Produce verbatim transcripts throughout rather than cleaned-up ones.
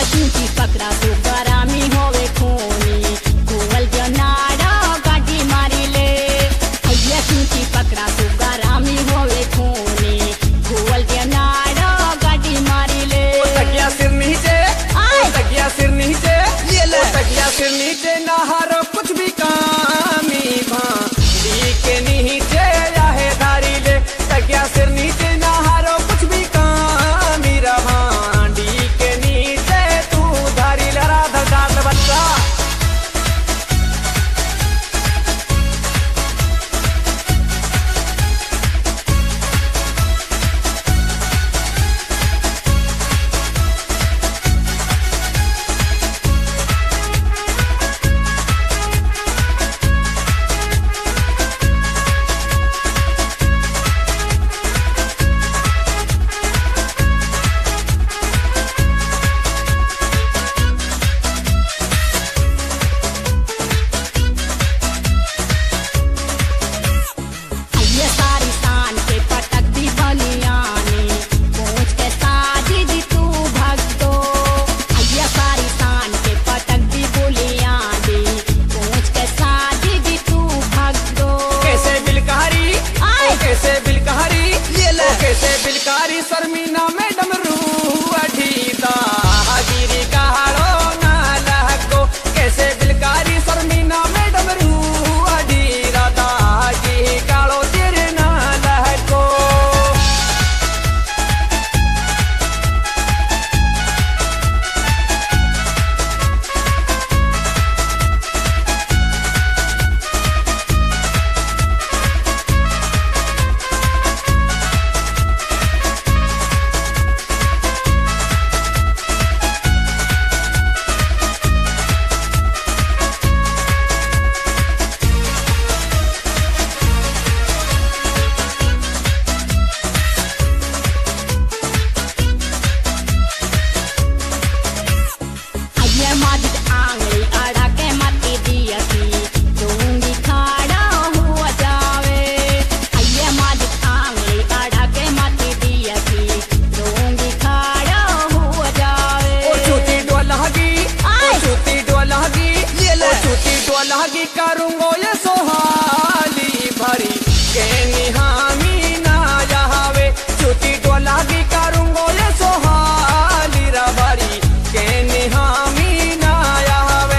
तुमची पकड़ा तो गरामी होवे खूनी गोवल जनाड़ा गाड़ी मारी ले भैया तुमची पकड़ा तो गरामी होवे खूनी गोवल जनाड़ा गाड़ी मारी ले तकिया सिर नीचे तकिया सिर नीचे तकिया सिर नीचे नहारो कुछ भी कामी भांडी के नीचे याहे धारी ले तकिया सिर नीचे नहारो कुछ भी कामी भांडी के नीचे तू धारी ले राधा जात बच्चा बिलकारी शर्मीना में डमरू अढ़ीदा गिरी कहाड़ो ना लहको कैसे बिलकारी शर्मीना में डमरू अढ़ीदा गिरी काड़ो तेरे ना लहको लगी करूंगो ये सोहाली भरी के निहामी ना जावे छुट्टी तो लगी करूंगो ये सोहाली रा भरी के निहामी ना जावे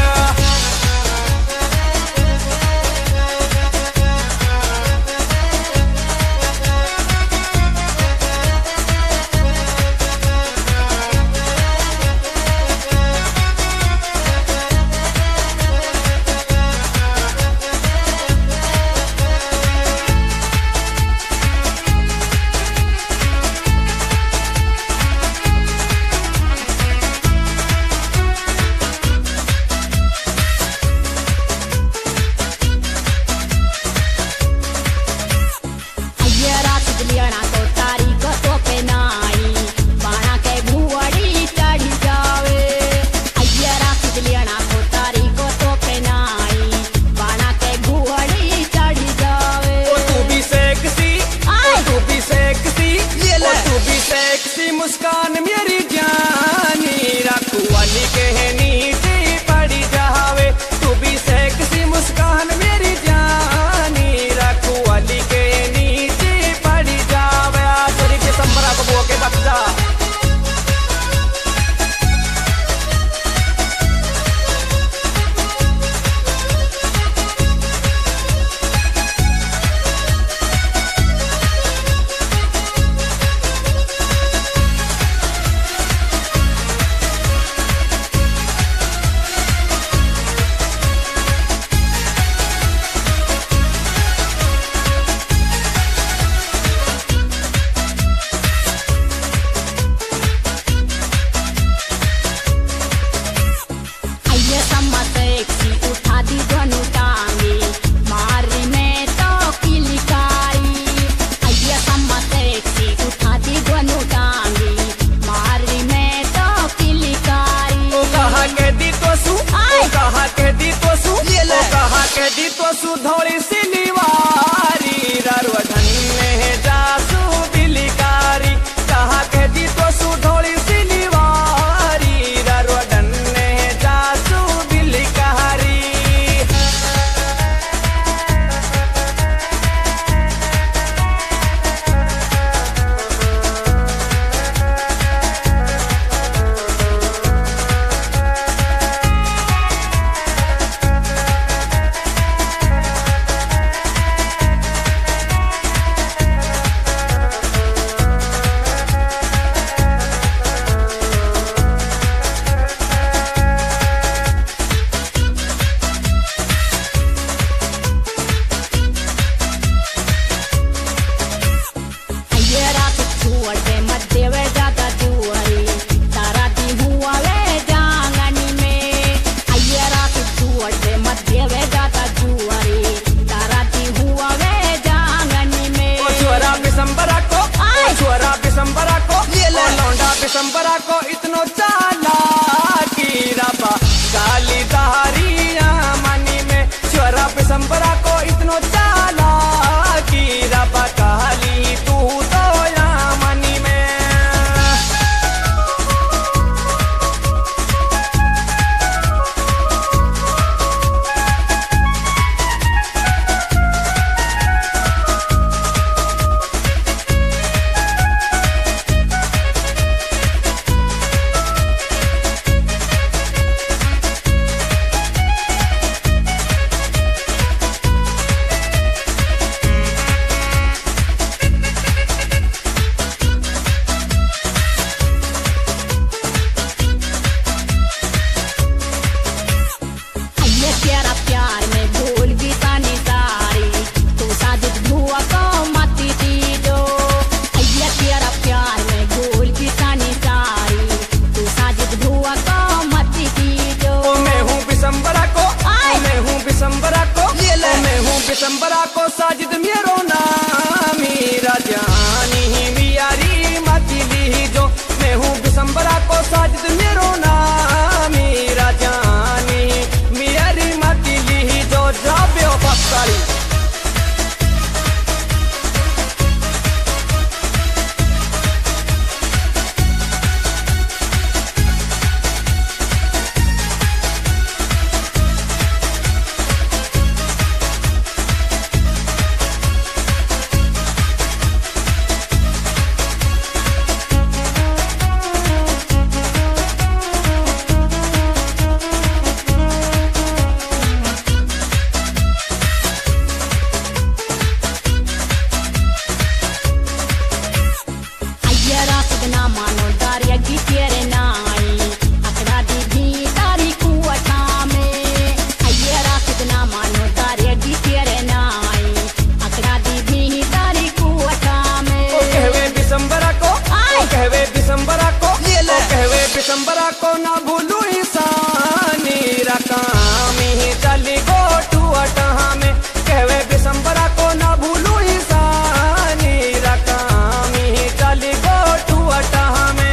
मुस्कान मेरी जानी रखू वाली के नीचे पड़ी जावे तू भी सेक्सी मुस्कान मेरी जानी रखू वाली के नीचे पड़ी जावे आसुरी के संबरा को बोके बच्चा सुधौड़ी सिलीवारी ररवधन में जासू बिलिकारी कहा के दी तो सुधौड़ी सिलीवारी बिसम्बरा को इतनो चाला की रबा काली दारिया मनी में छोरा बिसम्बरा को इतनो चाला की रबा काली तू तो या मनी में। बिसम्बरा को साजिद मेरो नामी राजानी मियारी मचली जो मैं हूँ बिसम्बरा को साजिद मेरो नामी राजानी मियारी मचली जो जाबे बक्सारी। बिसम्बरा को ना भूलू ईसानी रकामी चली गोटू अटहा में कहवे बिसम्बरा को ना भूलू ईसानी रकामी चली गोटू अटहा में।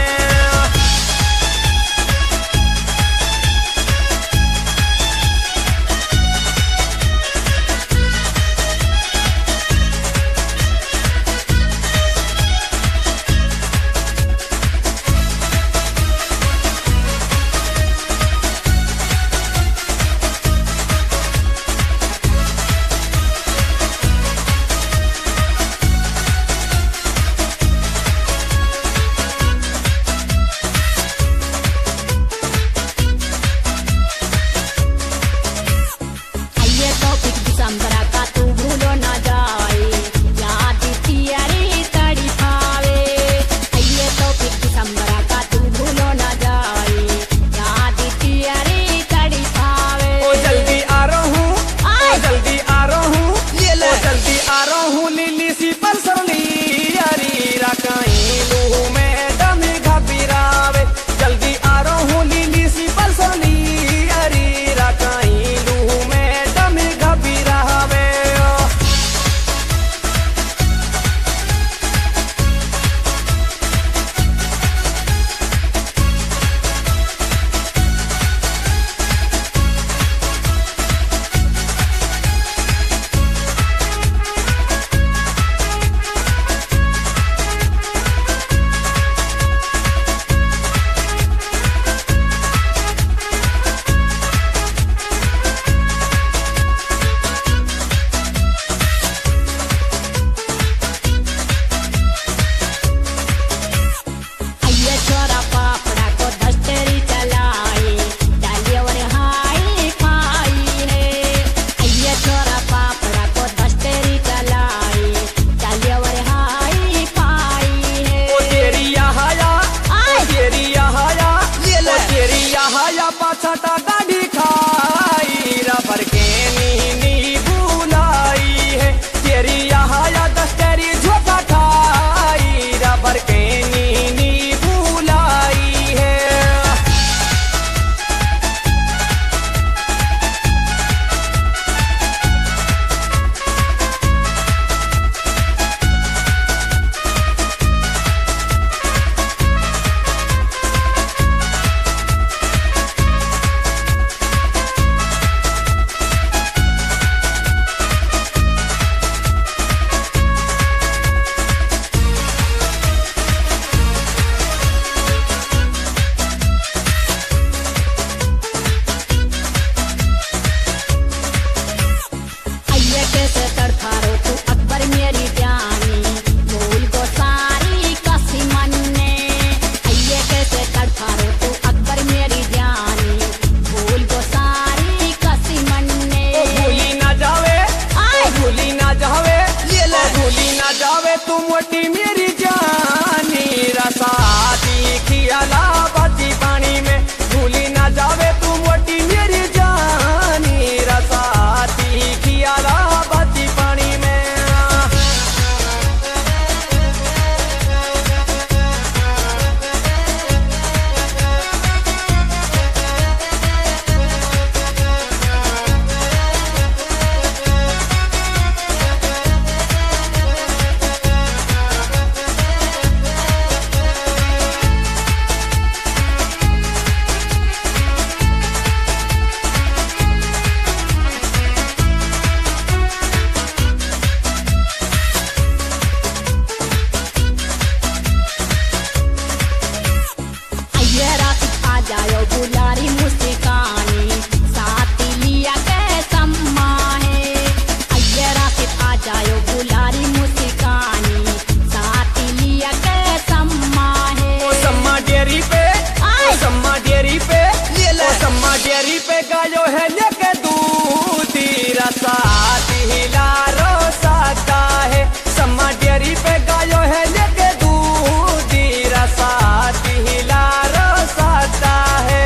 डेयरी पे गायो है लेके दूधी रसाती हिला रोसाता है। सम्मा डेयरी पे गायो है लेके दूधी रसाती हिला रोसाता है।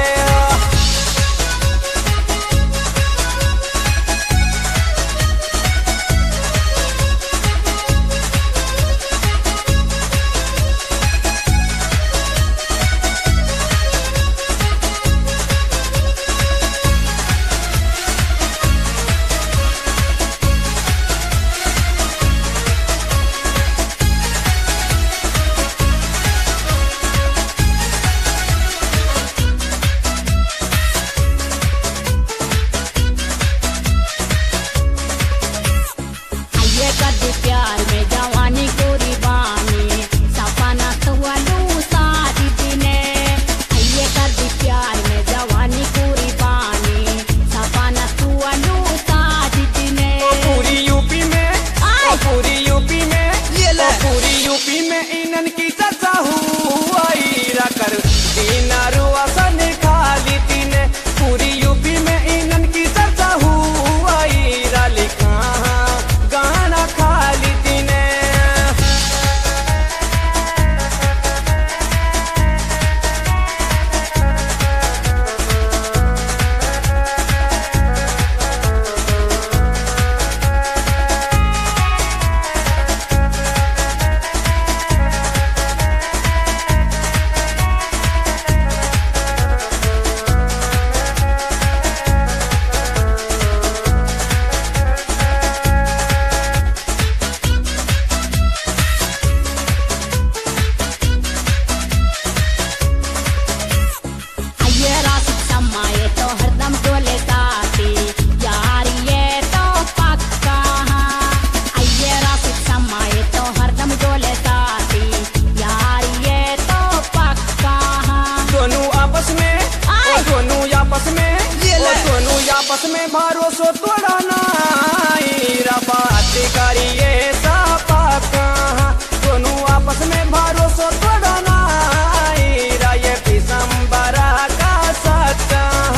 प्यार में जवानी गोरी बानी सपना तो वालू सारी दिने। ये कर दी प्यार में जवानी गोरी बानी सपना तो वालू सारी दिने। पूरी यूपी में ओ पूरी यूपी में ये ले पूरी यूपी में इनन की चर्चा हुई कर दीना रुआ सन खाली तीने। पूरी यूपी में इनन की चर्चा हुई राली कहाँ गाना खाली तीने। आपस में भरोसो तोड़ा नाई बात करिए सापा कहाँ। दोनों आपस में भरोसो तोड़ा नाई ये दिसंबरा का सच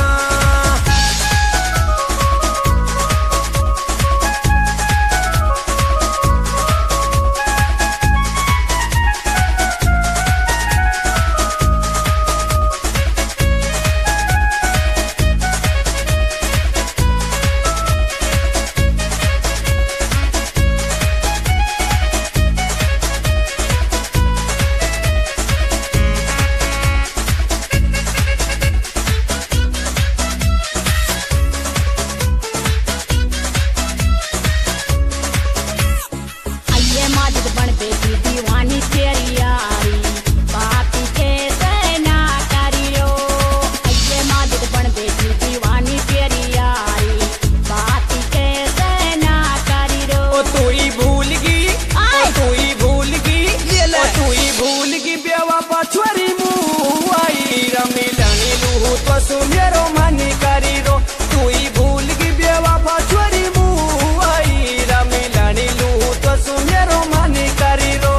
दीवानी तेरी यारी बाकी के ना करी रो। ये माजिद बन बेटी दीवानी तेरी यारी बाकी के ना करी रो। ओ तू ही भूल गई ओ तू ही भूल गई ओ तू ही भूल गई बेवा पछुरी मुआई रमिलनी लूहू तो सुमेरो मन करी रो। तू ही भूल गई बेवा पछुरी मुआई रमिलनी लूहू तो सुमेरो मन करी रो।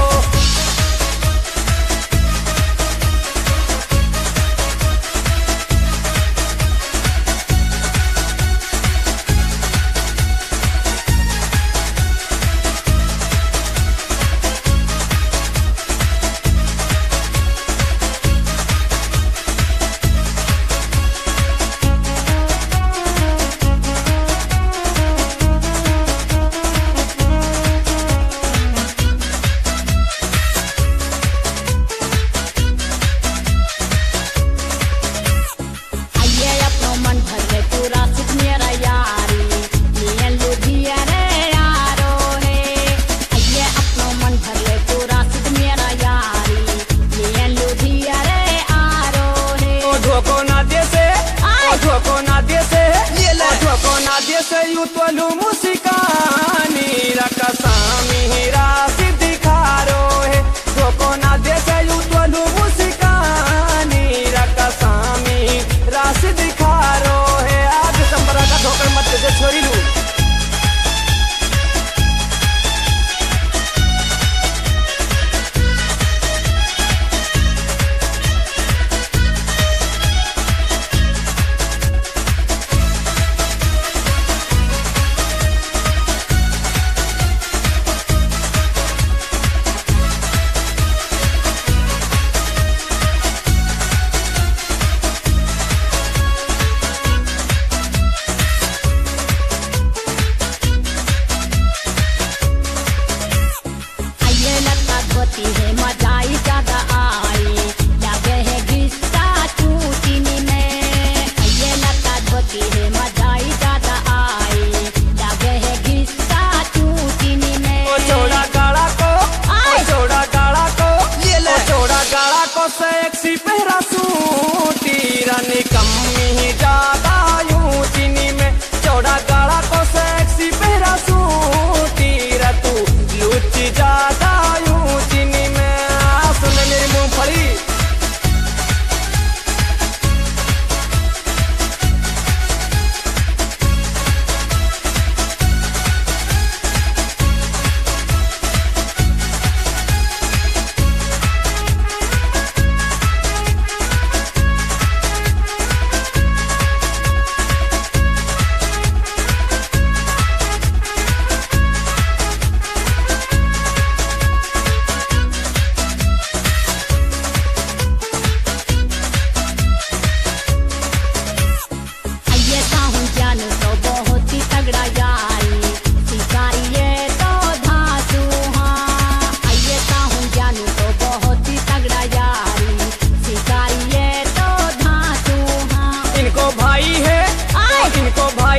से यू तोलू मुसिकानी रकसामी हीरा सिद्धिखारो है। धोको ना दे से यू तोलू मुसिकानी रकसामी राशि दिखारो है। आज संबरा का धोकर मत दे छोरी लू।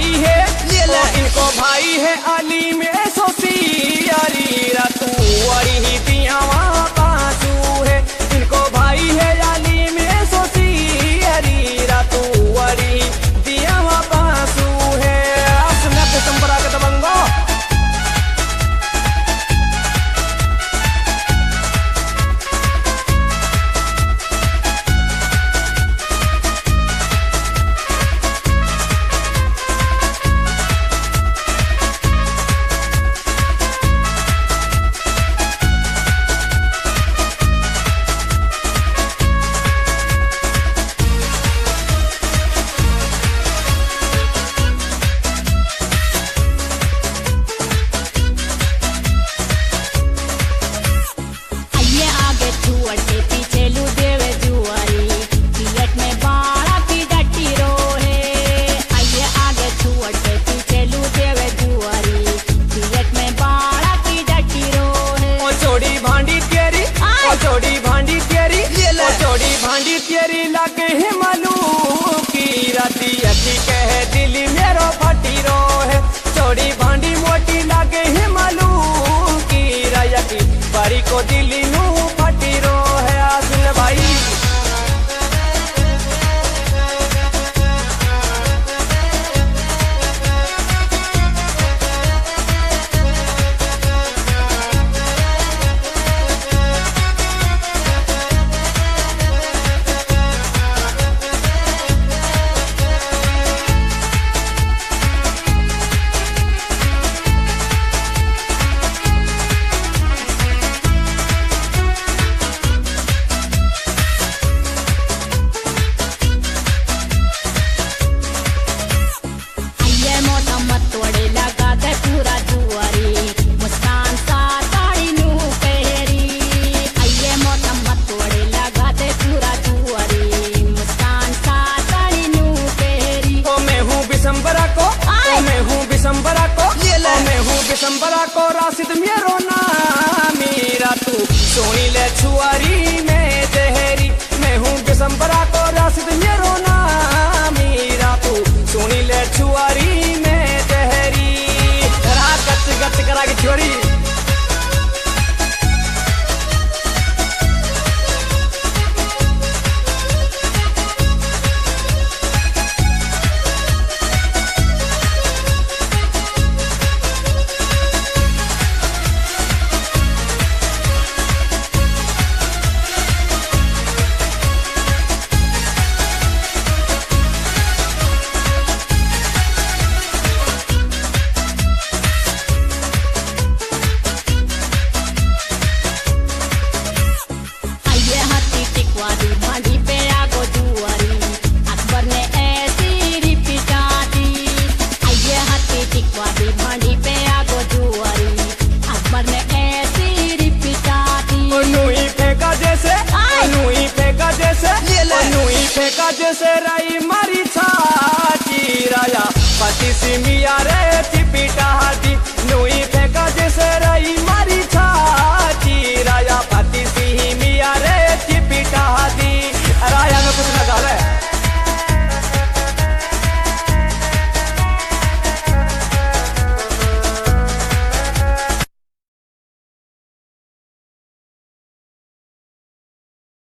भाई है ओ इनको भाई है अली में सोसियारी रातू वरी ही दिया पासू है इनको भाई है अली में सोसियारी रातू वरी दिया पासू है असना दिसंबर के दबंगो तेरी लगे है मलू की राती अखी कह दिल मेरो फटी रो है चोड़ी भांडी मोटी लगे है मलू की रायकी बारी को दिल नू फटी रो है आसुल भाई दिसंबरा को राशिद मेरो नाम मेरा तू सोनी ले छुआरी में जहरी मैं हूँ दिसंबरा को राशिद मेरो नाम मेरा तू सोनी ले छुआरी में जहरी गच गच करा के छोरी जैसे राई मारी छाची राया पति सिमिया रे